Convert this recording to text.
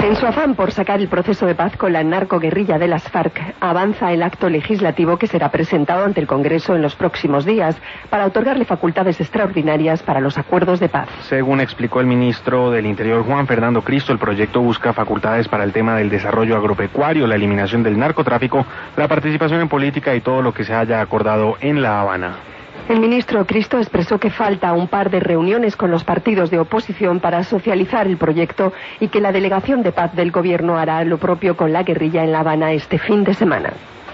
En su afán por sacar el proceso de paz con la narcoguerrilla de las FARC, avanza el acto legislativo que será presentado ante el Congreso en los próximos días para otorgarle facultades extraordinarias para los acuerdos de paz. Según explicó el ministro del Interior, Juan Fernando Cristo, el proyecto busca facultades para el tema del desarrollo agropecuario, la eliminación del narcotráfico, la participación en política y todo lo que se haya acordado en La Habana. El ministro Cristo expresó que falta un par de reuniones con los partidos de oposición para socializar el proyecto y que la delegación de paz del gobierno hará lo propio con la guerrilla en La Habana este fin de semana.